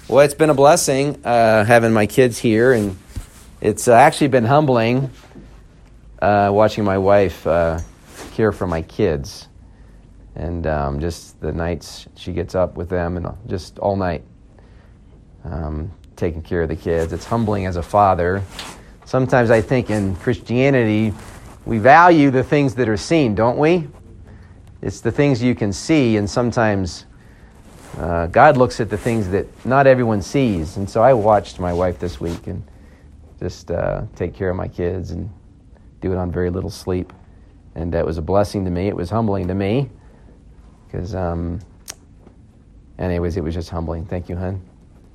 Well, it's been a blessing having my kids here, and it's actually been humbling watching my wife care for my kids, and just the nights she gets up with them and just all night taking care of the kids. It's humbling as a father. Sometimes I think in Christianity we value the things that are seen, don't we? It's the things you can see, and sometimes God looks at the things that not everyone sees. And so I watched my wife this week and just take care of my kids and do it on very little sleep. And that was a blessing to me. It was humbling to me because, anyways, it was just humbling. Thank you, hon.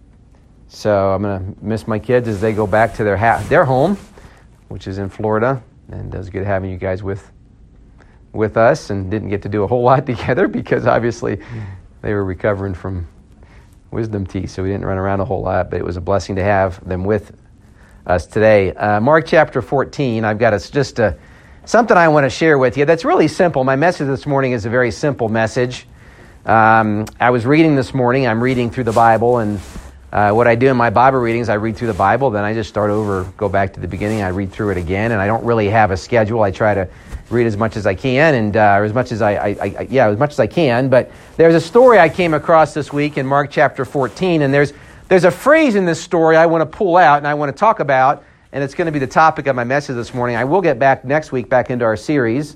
So I'm going to miss my kids as they go back to their home, which is in Florida. And it was good having you guys with us, and didn't get to do a whole lot together because obviously they were recovering from wisdom teeth, so we didn't run around a whole lot, but it was a blessing to have them with us today. Mark chapter 14, I've got something I want to share with you that's really simple. My message this morning is a very simple message. I was reading this morning. I'm reading through the Bible, and what I do in my Bible readings, I read through the Bible, then I just start over, go back to the beginning, I read through it again, and I don't really have a schedule. I try to read as much as I can, and as much as I can. But there's a story I came across this week in Mark chapter 14, and there's a phrase in this story I want to pull out and I want to talk about, and it's going to be the topic of my message this morning. I will get back next week back into our series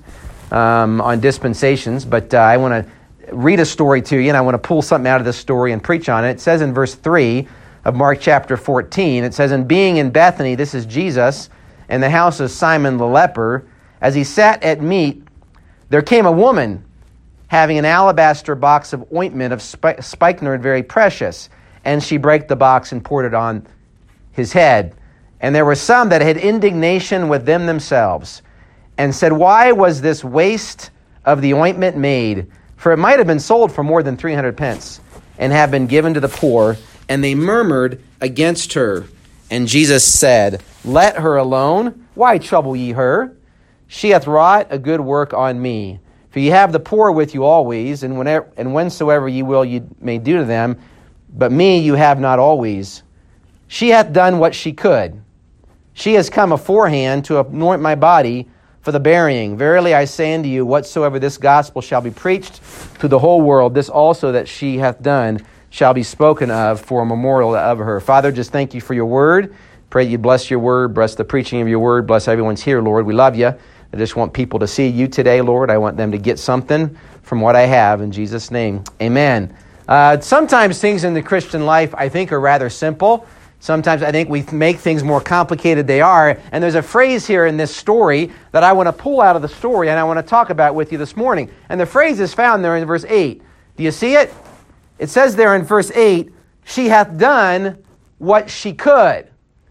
on dispensations, but I want to read a story to you, and I want to pull something out of this story and preach on it. It says in verse 3 of Mark chapter 14, it says, "And being in Bethany," this is Jesus, "in the house of Simon the leper, as he sat at meat, there came a woman having an alabaster box of ointment of spikenard very precious, and she brake the box and poured it on his head. And there were some that had indignation with them themselves, and said, Why was this waste of the ointment made? For it might have been sold for more than 300 pence, and have been given to the poor. And they murmured against her. And Jesus said, Let her alone. Why trouble ye her? She hath wrought a good work on me. For ye have the poor with you always, and whensoever ye will, ye may do to them. But me you have not always. She hath done what she could. She has come aforehand to anoint my body for the burying. Verily I say unto you, whatsoever this gospel shall be preached to the whole world, this also that she hath done shall be spoken of for a memorial of her." Father, just thank you for your word. Pray you bless your word, bless the preaching of your word, bless everyone's here, Lord. We love you. I just want people to see you today, Lord. I want them to get something from what I have. In Jesus' name, amen. Sometimes things in the Christian life, I think, are rather simple. Sometimes I think we make things more complicated than they are. And there's a phrase here in this story that I want to pull out of the story and I want to talk about with you this morning. And the phrase is found there in verse 8. Do you see it? It says there in verse 8, "She hath done what she could."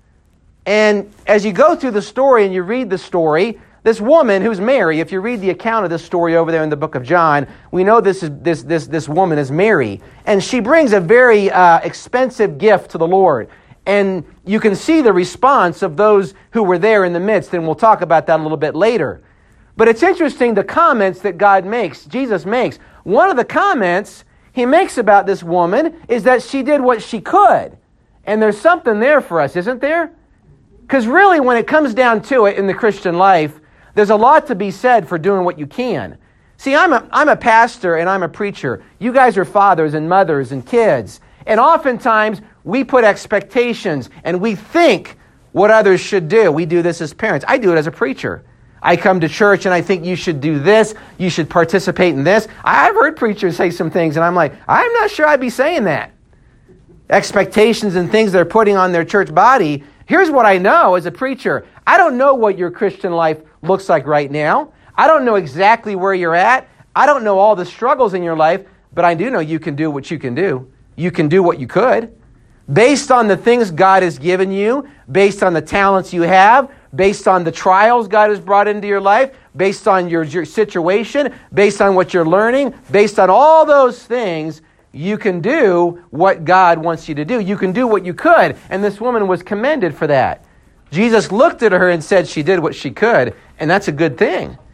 And as you go through the story and you read the story, this woman who's Mary, if you read the account of this story over there in the book of John, we know this woman is Mary. And she brings a very expensive gift to the Lord. And you can see the response of those who were there in the midst, and we'll talk about that a little bit later. But it's interesting the comments that Jesus makes. One of the comments he makes about this woman is that she did what she could. And there's something there for us, isn't there? Because really, when it comes down to it in the Christian life, there's a lot to be said for doing what you can. See, I'm a pastor and I'm a preacher. You guys are fathers and mothers and kids. And oftentimes, we put expectations and we think what others should do. We do this as parents. I do it as a preacher. I come to church and I think you should do this. You should participate in this. I've heard preachers say some things and I'm like, I'm not sure I'd be saying that. Expectations and things they're putting on their church body. Here's what I know as a preacher. I don't know what your Christian life looks like right now. I don't know exactly where you're at. I don't know all the struggles in your life, but I do know you can do what you can do. You can do what you could. Based on the things God has given you, based on the talents you have, based on the trials God has brought into your life, based on your situation, based on what you're learning, based on all those things, you can do what God wants you to do. You can do what you could. And this woman was commended for that. Jesus looked at her and said she did what she could, and that's a good thing.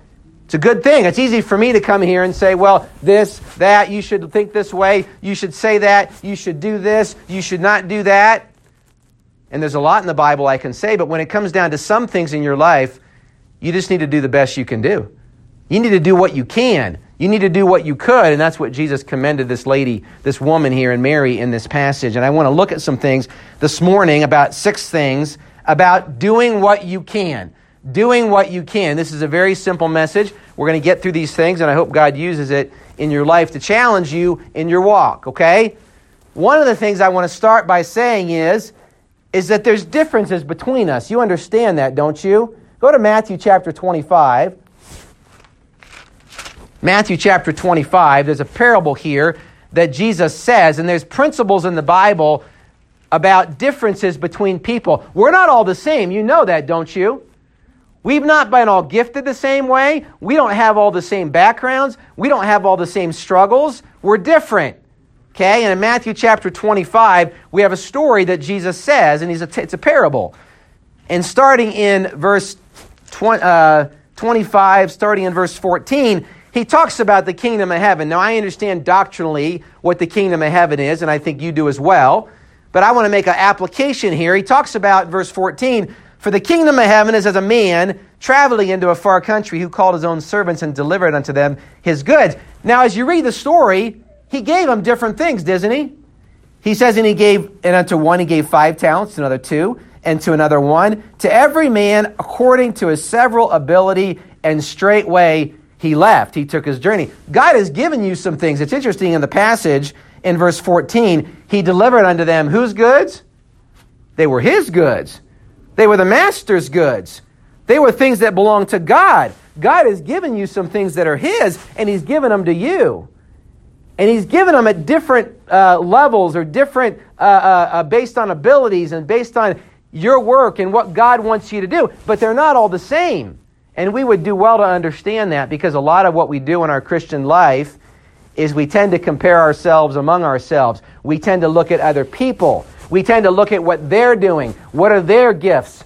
It's a good thing. It's easy for me to come here and say, well, this, that, you should think this way, you should say that, you should do this, you should not do that. And there's a lot in the Bible I can say, but when it comes down to some things in your life, you just need to do the best you can do. You need to do what you can. You need to do what you could, and that's what Jesus commended this lady, this woman here, and Mary in this passage. And I want to look at some things this morning, about 6 things about doing what you can. Doing what you can. This is a very simple message. We're going to get through these things, and I hope God uses it in your life to challenge you in your walk, okay? One of the things I want to start by saying is that there's differences between us. You understand that, don't you? Go to Matthew chapter 25. Matthew chapter 25, there's a parable here that Jesus says, and there's principles in the Bible about differences between people. We're not all the same. You know that, don't you? We've not been all gifted the same way. We don't have all the same backgrounds. We don't have all the same struggles. We're different. Okay? And in Matthew chapter 25, we have a story that Jesus says, and it's a parable. And starting in verse 25, starting in verse 14, he talks about the kingdom of heaven. Now, I understand doctrinally what the kingdom of heaven is, and I think you do as well. But I want to make an application here. He talks about, verse 14, for the kingdom of heaven is as a man traveling into a far country who called his own servants and delivered unto them his goods. Now, as you read the story, he gave them different things, doesn't he? He says, and unto one he gave 5 talents, to another 2, and to another 1, to every man according to his several ability, and straightway he left. He took his journey. God has given you some things. It's interesting in the passage in verse 14, he delivered unto them whose goods? They were his goods. They were the master's goods. They were things that belong to God. God has given you some things that are his, and he's given them to you. And he's given them at different levels, or different based on abilities and based on your work and what God wants you to do. But they're not all the same. And we would do well to understand that, because a lot of what we do in our Christian life is we tend to compare ourselves among ourselves. We tend to look at other people. We tend to look at what they're doing. What are their gifts?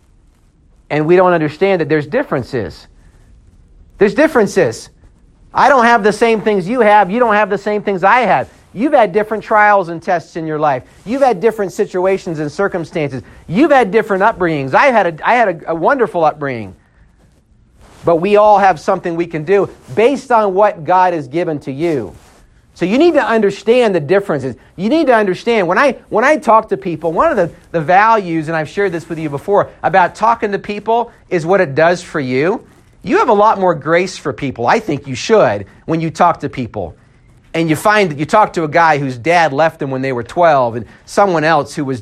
And we don't understand that there's differences. There's differences. I don't have the same things you have. You don't have the same things I have. You've had different trials and tests in your life. You've had different situations and circumstances. You've had different upbringings. I had a wonderful upbringing. But we all have something we can do based on what God has given to you. So you need to understand the differences. You need to understand, when I talk to people, one of the values, and I've shared this with you before, about talking to people is what it does for you. You have a lot more grace for people. I think you should when you talk to people. And you find that you talk to a guy whose dad left him when they were 12, and someone else who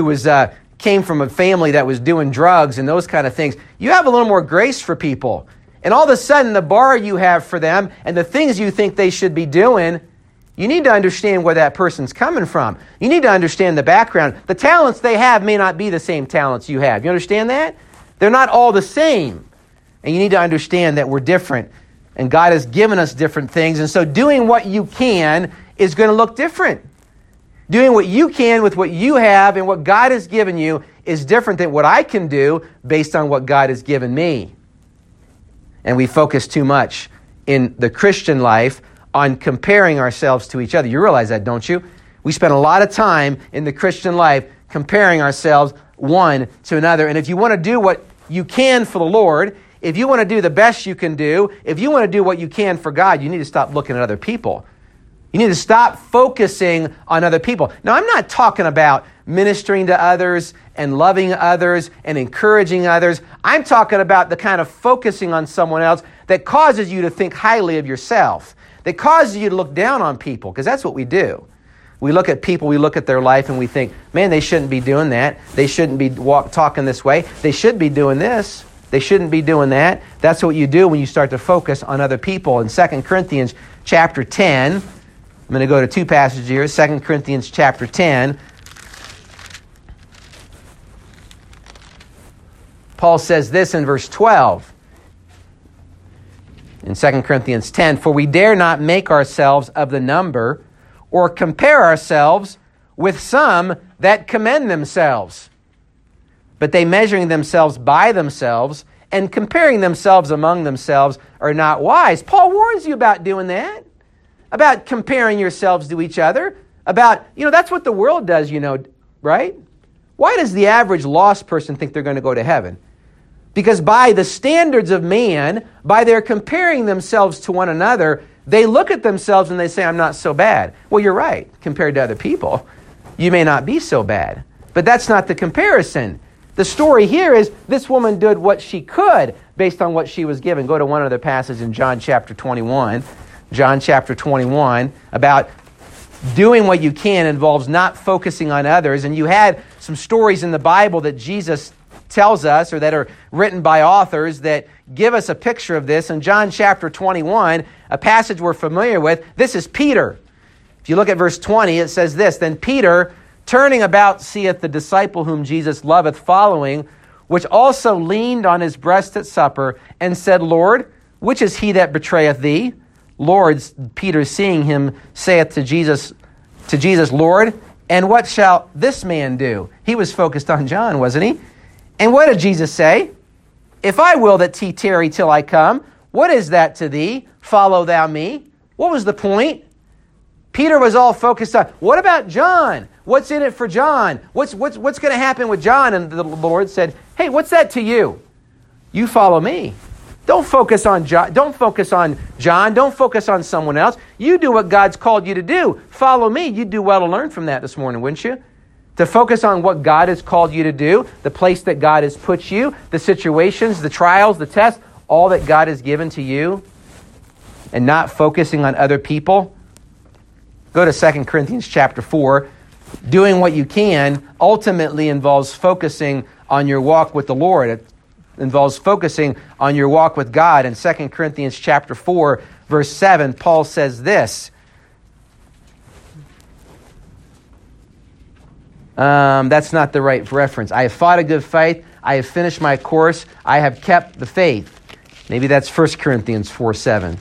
came from a family that was doing drugs and those kind of things. You have a little more grace for people. And all of a sudden, the bar you have for them and the things you think they should be doing, you need to understand where that person's coming from. You need to understand the background. The talents they have may not be the same talents you have. You understand that? They're not all the same. And you need to understand that we're different. And God has given us different things. And so doing what you can is going to look different. Doing what you can with what you have and what God has given you is different than what I can do based on what God has given me. And we focus too much in the Christian life on comparing ourselves to each other. You realize that, don't you? We spend a lot of time in the Christian life comparing ourselves one to another. And if you want to do what you can for the Lord, if you want to do the best you can do, if you want to do what you can for God, you need to stop looking at other people. You need to stop focusing on other people. Now, I'm not talking about ministering to others and loving others and encouraging others. I'm talking about the kind of focusing on someone else that causes you to think highly of yourself, that causes you to look down on people, because that's what we do. We look at people, we look at their life, and we think, man, they shouldn't be doing that. They shouldn't be talking this way. They should be doing this. They shouldn't be doing that. That's what you do when you start to focus on other people. In 2 Corinthians chapter 10, I'm going to go to 2 passages here. 2 Corinthians chapter 10. Paul says this in verse 12. In 2 Corinthians 10, for we dare not make ourselves of the number or compare ourselves with some that commend themselves. But they measuring themselves by themselves and comparing themselves among themselves are not wise. Paul warns you about doing that, about comparing yourselves to each other, about, that's what the world does, right? Why does the average lost person think they're going to go to heaven? Because by the standards of man, by their comparing themselves to one another, they look at themselves and they say, I'm not so bad. Well, you're right. Compared to other people, you may not be so bad. But that's not the comparison. The story here is this woman did what she could based on what she was given. Go to one other passage in John chapter 21. John chapter 21, about doing what you can involves not focusing on others. And you had some stories in the Bible that Jesus tells us, or that are written by authors, that give us a picture of this. In John chapter 21, a passage we're familiar with, this is Peter. If you look at verse 20, it says this, Then Peter, turning about, seeth the disciple whom Jesus loveth following, which also leaned on his breast at supper, and said, Lord, which is he that betrayeth thee? Lord, Peter seeing him, saith to Jesus, Lord, and what shall this man do? He was focused on John, wasn't he? And what did Jesus say? If I will that he tarry till I come, what is that to thee? Follow thou me. What was the point? Peter was all focused on, what about John? What's in it for John? What's going to happen with John? And the Lord said, hey, what's that to you? You follow me. Don't focus on John. Don't focus on John. Don't focus on someone else. You do what God's called you to do. Follow me. You'd do well to learn from that this morning, wouldn't you? To focus on what God has called you to do, the place that God has put you, the situations, the trials, the tests, all that God has given to you, and not focusing on other people. Go to 2 Corinthians chapter 4. Doing what you can ultimately involves focusing on your walk with the Lord. It involves focusing on your walk with God. In 2 Corinthians chapter 4, verse 7, Paul says this. That's not the right reference. I have fought a good fight. I have finished my course. I have kept the faith. Maybe that's 1 Corinthians 4:7.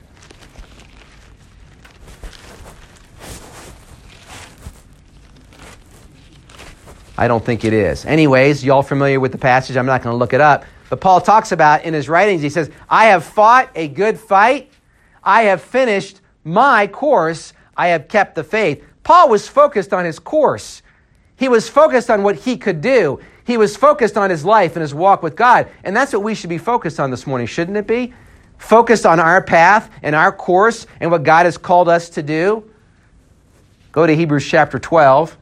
I don't think it is. Anyways, y'all familiar with the passage? I'm not going to look it up. But Paul talks about in his writings, he says, I have fought a good fight. I have finished my course. I have kept the faith. Paul was focused on his course. He was focused on what he could do. He was focused on his life and his walk with God. And that's what we should be focused on this morning, shouldn't it be? Focused on our path and our course and what God has called us to do. Go to Hebrews chapter 12.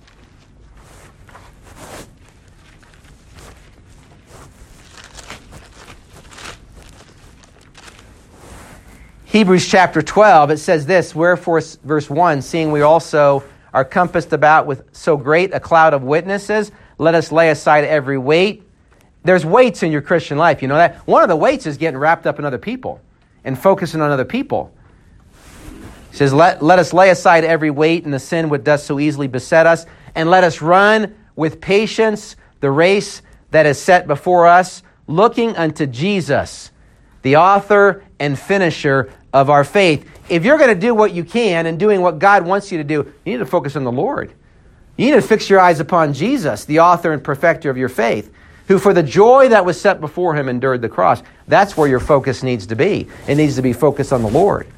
Hebrews chapter 12, it says this, Wherefore, verse 1, seeing we also are compassed about with so great a cloud of witnesses, let us lay aside every weight. There's weights in your Christian life, you know that? One of the weights is getting wrapped up in other people and focusing on other people. He says, let us lay aside every weight and the sin which does so easily beset us, and let us run with patience the race that is set before us, looking unto Jesus, the author and finisher of our faith. If you're going to do what you can and doing what God wants you to do, you need to focus on the Lord. You need to fix your eyes upon Jesus, the author and perfecter of your faith, who for the joy that was set before him endured the cross. That's where your focus needs to be. It needs to be focused on the Lord.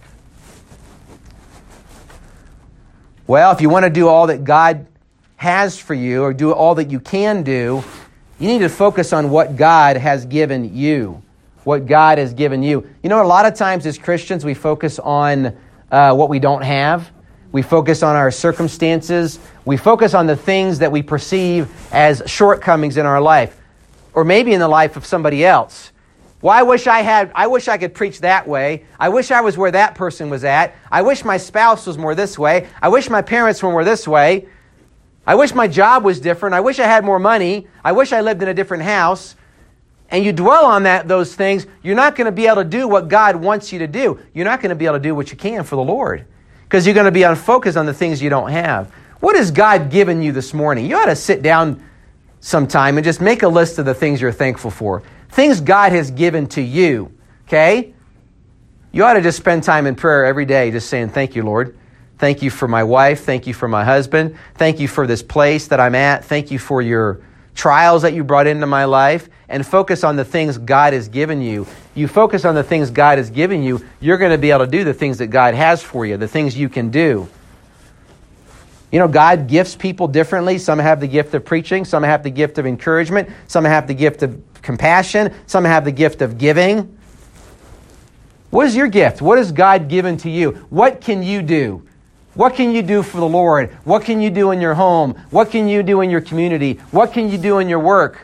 Well, if you want to do all that God has for you or do all that you can do, you need to focus on what God has given you. What God has given you. You know, a lot of times as Christians, we focus on what we don't have. We focus on our circumstances. We focus on the things that we perceive as shortcomings in our life, or maybe in the life of somebody else. Well, I wish I could preach that way. I wish I was where that person was at. I wish my spouse was more this way. I wish my parents were more this way. I wish my job was different. I wish I had more money. I wish I lived in a different house. And you dwell on those things, you're not going to be able to do what God wants you to do. You're not going to be able to do what you can for the Lord, because you're going to be unfocused on the things you don't have. What has God given you this morning? You ought to sit down sometime and just make a list of the things you're thankful for. Things God has given to you, okay? You ought to just spend time in prayer every day just saying, thank you, Lord. Thank you for my wife. Thank you for my husband. Thank you for this place that I'm at. Thank you for your trials that you brought into my life and focus on the things God has given you. You focus on the things God has given you, you're going to be able to do the things that God has for you, the things you can do. You know, God gifts people differently. Some have the gift of preaching. Some have the gift of encouragement. Some have the gift of compassion. Some have the gift of giving. What is your gift? What has God given to you? What can you do? What can you do for the Lord? What can you do in your home? What can you do in your community? What can you do in your work?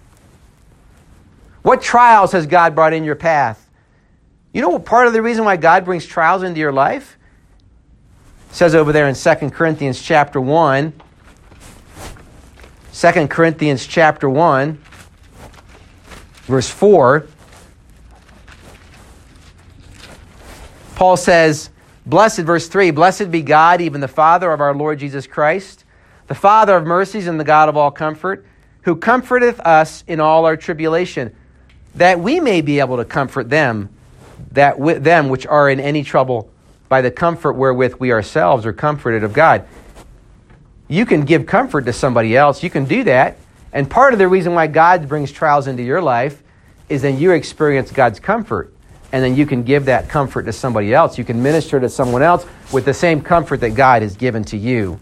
What trials has God brought in your path? You know what part of the reason why God brings trials into your life? It says over there in 2 Corinthians chapter 1. 2 Corinthians chapter 1, verse 4. Paul says, blessed, verse 3, blessed be God, even the Father of our Lord Jesus Christ, the Father of mercies and the God of all comfort, who comforteth us in all our tribulation, that we may be able to comfort them, them which are in any trouble, by the comfort wherewith we ourselves are comforted of God. You can give comfort to somebody else. You can do that. And part of the reason why God brings trials into your life is that you experience God's comfort. And then you can give that comfort to somebody else. You can minister to someone else with the same comfort that God has given to you.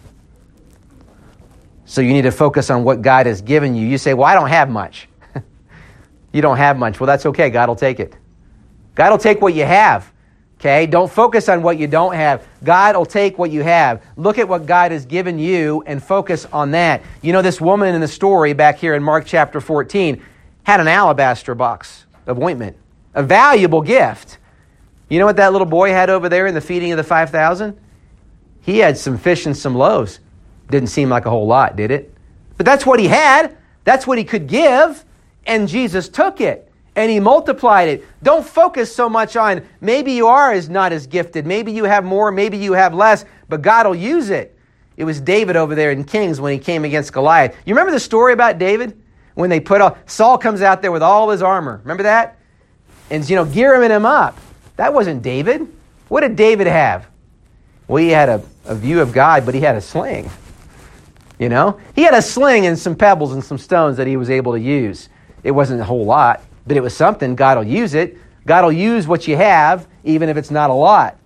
So you need to focus on what God has given you. You say, well, I don't have much. You don't have much. Well, that's okay. God will take it. God will take what you have. Okay? Don't focus on what you don't have. God will take what you have. Look at what God has given you and focus on that. You know, this woman in the story back here in Mark chapter 14 had an alabaster box of ointment. A valuable gift. You know what that little boy had over there in the feeding of the 5,000? He had some fish and some loaves. Didn't seem like a whole lot, did it? But that's what he had. That's what he could give. And Jesus took it. And he multiplied it. Don't focus so much on maybe you are not as gifted. Maybe you have more. Maybe you have less. But God will use it. It was David over there in Kings when he came against Goliath. You remember the story about David? When they Saul comes out there with all his armor. Remember that? And, gearing him up. That wasn't David. What did David have? Well, he had a view of God, but he had a sling. He had a sling and some pebbles and some stones that he was able to use. It wasn't a whole lot, but it was something. God will use it. God will use what you have, even if it's not a lot.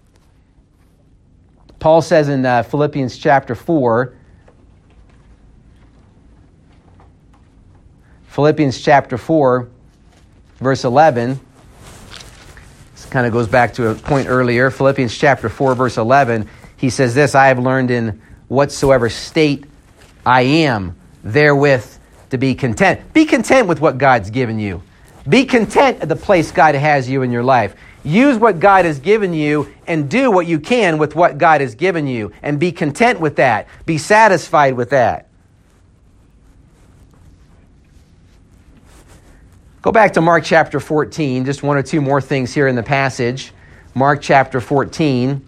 Paul says in Philippians chapter 4, verse 11, kind of goes back to a point earlier. Philippians chapter 4, verse 11, he says this, I have learned in whatsoever state I am, therewith to be content. Be content with what God's given you. Be content at the place God has you in your life. Use what God has given you and do what you can with what God has given you. And be content with that. Be satisfied with that. Go back to Mark chapter 14, just one or two more things here in the passage. Mark chapter 14.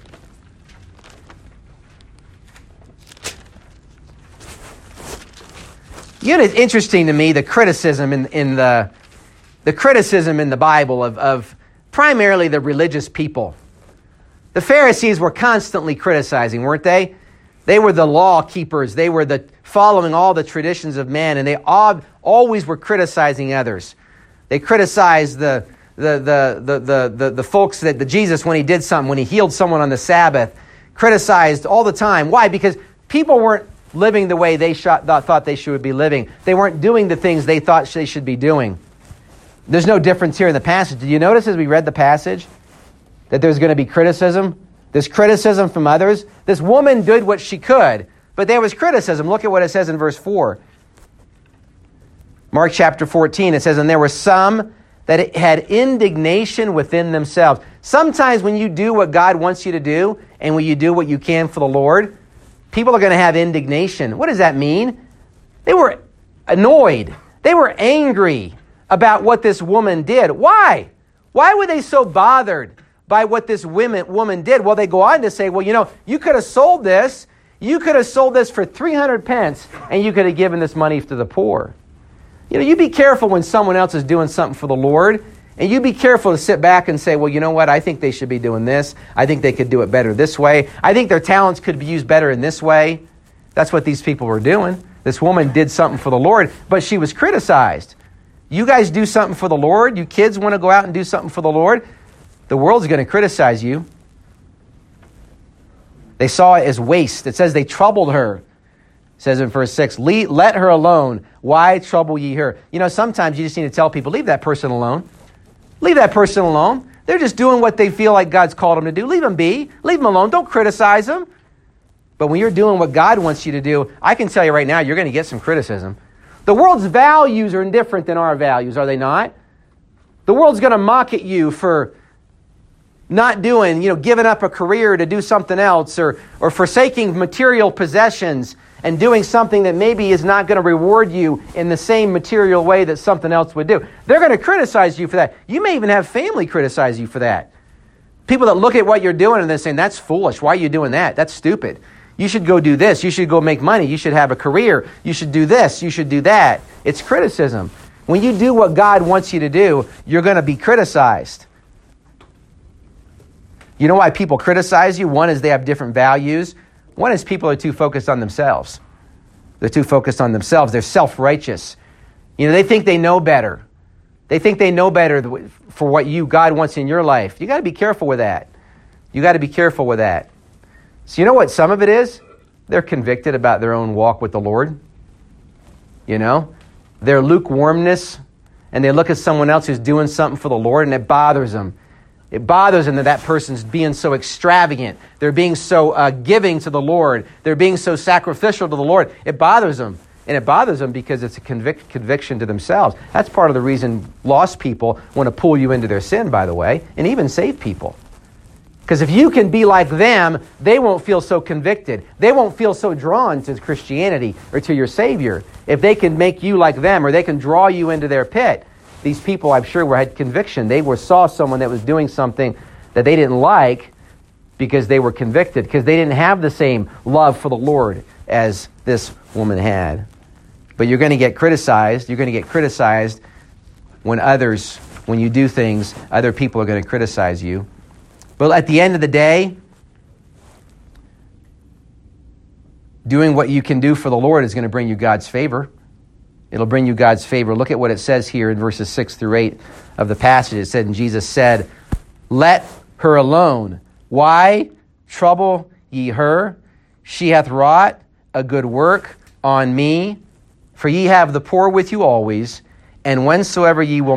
It's interesting to me, the criticism in the criticism in the Bible of primarily the religious people. The Pharisees were constantly criticizing, weren't they? They were the law keepers. They were following all the traditions of man, and they always were criticizing others. They criticized the folks that Jesus, when he did something, when he healed someone on the Sabbath, criticized all the time. Why? Because people weren't living the way they thought they should be living. They weren't doing the things they thought they should be doing. There's no difference here in the passage. Did you notice as we read the passage that there's going to be criticism? There's criticism from others. This woman did what she could, but there was criticism. Look at what it says in verse 4. Mark chapter 14, it says, and there were some that had indignation within themselves. Sometimes when you do what God wants you to do, and when you do what you can for the Lord, people are going to have indignation. What does that mean? They were annoyed. They were angry about what this woman did. Why? Why were they so bothered by what this woman did? Well, they go on to say, well, you could have sold this. You could have sold this for 300 pence, and you could have given this money to the poor. You be careful when someone else is doing something for the Lord, and you be careful to sit back and say, well, you know what? I think they should be doing this. I think they could do it better this way. I think their talents could be used better in this way. That's what these people were doing. This woman did something for the Lord, but she was criticized. You guys do something for the Lord. You kids want to go out and do something for the Lord. The world's going to criticize you. They saw it as waste. It says they troubled her. It says in verse 6, let her alone. Why trouble ye her? You know, sometimes you just need to tell people, leave that person alone. Leave that person alone. They're just doing what they feel like God's called them to do. Leave them be. Leave them alone. Don't criticize them. But when you're doing what God wants you to do, I can tell you right now, you're going to get some criticism. The world's values are different than our values, are they not? The world's going to mock at you for not doing, giving up a career to do something else, or forsaking material possessions and doing something that maybe is not going to reward you in the same material way that something else would do. They're going to criticize you for that. You may even have family criticize you for that. People that look at what you're doing and they're saying, that's foolish. Why are you doing that? That's stupid. You should go do this. You should go make money. You should have a career. You should do this. You should do that. It's criticism. When you do what God wants you to do, you're going to be criticized. You know why people criticize you? One is they have different values. One is people are too focused on themselves. They're too focused on themselves. They're self-righteous. They think they know better. They think they know better for what God wants in your life. You got to be careful with that. You got to be careful with that. So you know what some of it is? They're convicted about their own walk with the Lord. Their lukewarmness, and they look at someone else who's doing something for the Lord, and it bothers them. It bothers them that person's being so extravagant. They're being so giving to the Lord. They're being so sacrificial to the Lord. It bothers them. And it bothers them because it's a conviction to themselves. That's part of the reason lost people want to pull you into their sin, by the way, and even saved people. Because if you can be like them, they won't feel so convicted. They won't feel so drawn to Christianity or to your Savior. If they can make you like them, or they can draw you into their pit. These people, I'm sure, had conviction. They saw someone that was doing something that they didn't like because they were convicted, because they didn't have the same love for the Lord as this woman had. But you're going to get criticized. You're going to get criticized when you do things, other people are going to criticize you. But at the end of the day, doing what you can do for the Lord is going to bring you God's favor. It'll bring you God's favor. Look at what it says here in verses 6 through 8 of the passage. It said, and Jesus said, let her alone. Why trouble ye her? She hath wrought a good work on me. For ye have the poor with you always, and whensoever ye will,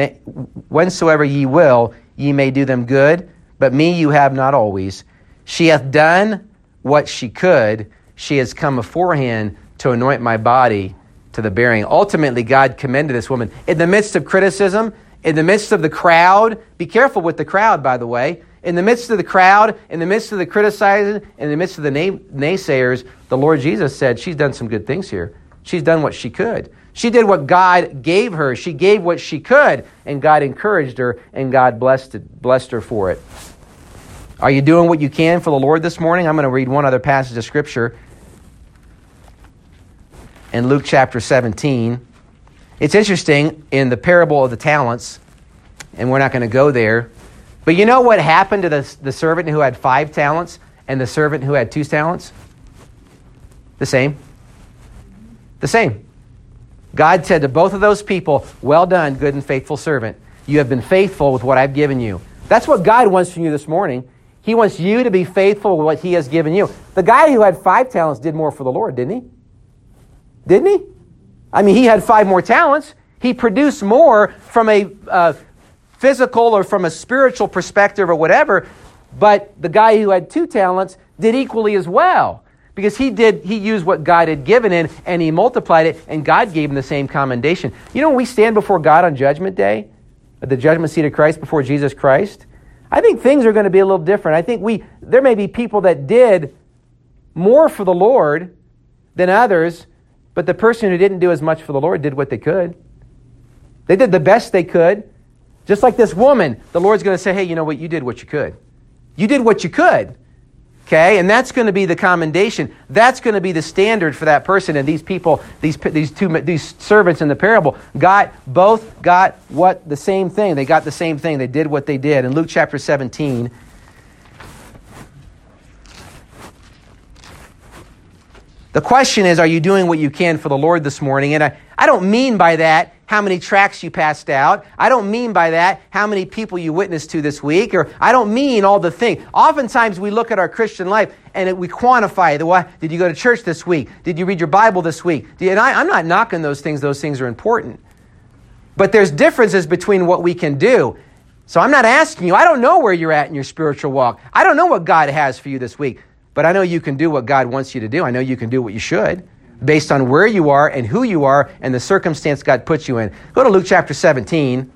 ye may do them good. But me you have not always. She hath done what she could. She has come aforehand to anoint my body to the burying. Ultimately, God commended this woman. In the midst of criticism, in the midst of the crowd, be careful with the crowd, by the way. In the midst of the crowd, in the midst of the criticizing, in the midst of the naysayers, the Lord Jesus said, she's done some good things here. She's done what she could. She did what God gave her. She gave what she could, and God encouraged her, and God blessed her for it. Are you doing what you can for the Lord this morning? I'm going to read one other passage of Scripture in Luke chapter 17. It's interesting in the parable of the talents, and we're not going to go there. But you know what happened to the servant who had 5 talents and the servant who had 2 talents? The same. The same. God said to both of those people, well done, good and faithful servant. You have been faithful with what I've given you. That's what God wants from you this morning. He wants you to be faithful with what He has given you. The guy who had 5 talents did more for the Lord, didn't he? Didn't he? I mean, he had 5 more talents. He produced more from a physical or from a spiritual perspective or whatever, but the guy who had 2 talents did equally as well. Because he used what God had given him, and he multiplied it, and God gave him the same commendation. You know, when we stand before God on Judgment Day, at the judgment seat of Christ before Jesus Christ, I think things are going to be a little different. I think there may be people that did more for the Lord than others, but the person who didn't do as much for the Lord did what they could. They did the best they could. Just like this woman, the Lord's going to say, hey, you know what? You did what you could. You did what you could. Okay, and that's going to be the commendation. That's going to be the standard for that person. And these people, these servants in the parable, both got the same thing. They got the same thing. They did what they did. In Luke chapter 17, The question is, are you doing what you can for the Lord this morning? And I don't mean by that how many tracts you passed out. I don't mean by that how many people you witnessed to this week. Or I don't mean all the things. Oftentimes we look at our Christian life and we quantify it. Well, did you go to church this week? Did you read your Bible this week? And I'm not knocking those things. Those things are important. But there's differences between what we can do. So I'm not asking you. I don't know where you're at in your spiritual walk. I don't know what God has for you this week. But I know you can do what God wants you to do. I know you can do what you should based on where you are and who you are and the circumstance God puts you in. Go to Luke chapter 17.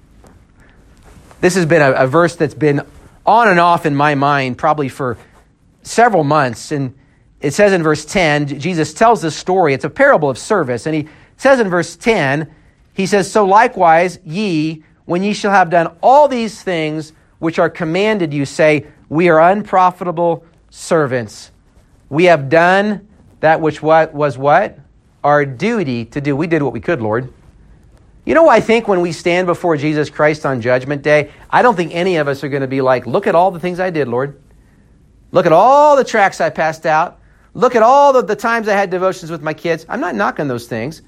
This has been a verse that's been on and off in my mind probably for several months. And it says in verse 10, Jesus tells this story. It's a parable of service. And he says in verse 10, he says, "So likewise ye, when ye shall have done all these things which are commanded you, say, we are unprofitable servants. We have done that which was what? Our duty to do." We did what we could, Lord. You know, I think when we stand before Jesus Christ on Judgment Day, I don't think any of us are going to be like, look at all the things I did, Lord. Look at all the tracts I passed out. Look at all the times I had devotions with my kids. I'm not knocking those things.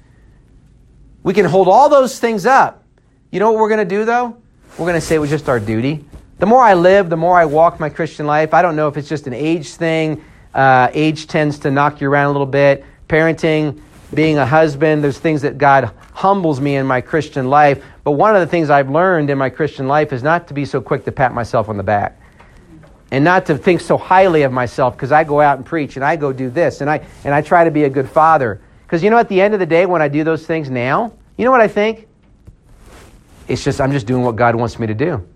We can hold all those things up. You know what we're going to do, though? We're going to say it was just our duty. The more I live, the more I walk my Christian life. I don't know if it's just an age thing. Age tends to knock you around a little bit. Parenting, being a husband, there's things that God humbles me in my Christian life. But one of the things I've learned in my Christian life is not to be so quick to pat myself on the back. And not to think so highly of myself because I go out and preach and I go do this and I try to be a good father. Because you know, at the end of the day, when I do those things now, you know what I think? It's just, I'm just doing what God wants me to do.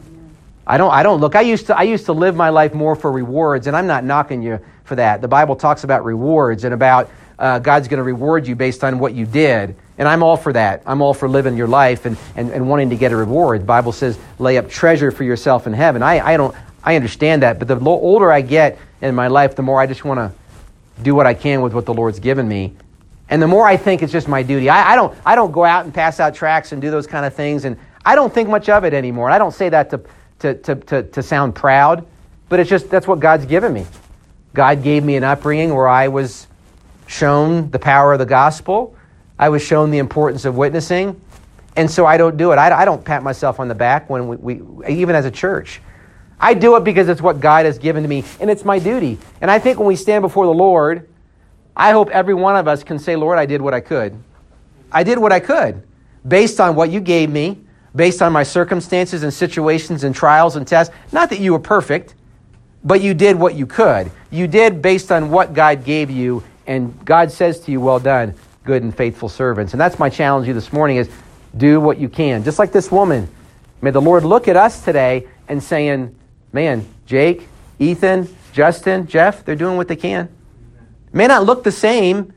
I don't look. I used to live my life more for rewards, and I'm not knocking you for that. The Bible talks about rewards and about God's going to reward you based on what you did. And I'm all for that. I'm all for living your life and wanting to get a reward. The Bible says, lay up treasure for yourself in heaven. I understand that, but the older I get in my life, the more I just want to do what I can with what the Lord's given me. And the more I think it's just my duty. I don't go out and pass out tracts and do those kind of things, and I don't think much of it anymore. And I don't say that to sound proud, but it's just, that's what God's given me. God gave me an upbringing where I was shown the power of the gospel. I was shown the importance of witnessing, and so I don't do it. I don't pat myself on the back when we even as a church. I do it because it's what God has given to me, and it's my duty. And I think when we stand before the Lord, I hope every one of us can say, Lord, I did what I could. I did what I could based on what you gave me, based on my circumstances and situations and trials and tests. Not that you were perfect, but you did what you could. You did based on what God gave you, and God says to you, well done, good and faithful servants. And that's my challenge to you this morning is do what you can. Just like this woman. May the Lord look at us today and saying, man, Jake, Ethan, Justin, Jeff, they're doing what they can. May not look the same.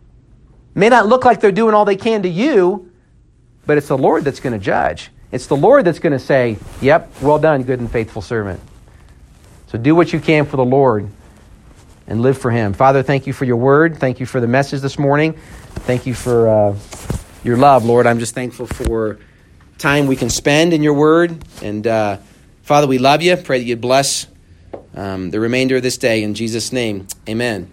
May not look like they're doing all they can to you, but it's the Lord that's going to judge. It's the Lord that's going to say, yep, well done, good and faithful servant. So do what you can for the Lord and live for Him. Father, thank you for your word. Thank you for the message this morning. Thank you for your love, Lord. I'm just thankful for time we can spend in your word. And Father, we love you. Pray that you bless the remainder of this day. In Jesus' name, amen.